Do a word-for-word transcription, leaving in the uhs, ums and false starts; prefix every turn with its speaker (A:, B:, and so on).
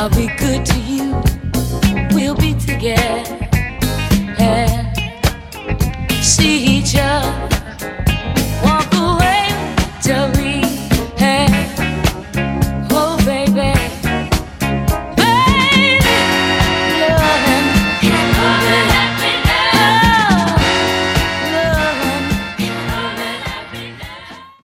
A: I'll be good to you. We'll be together. See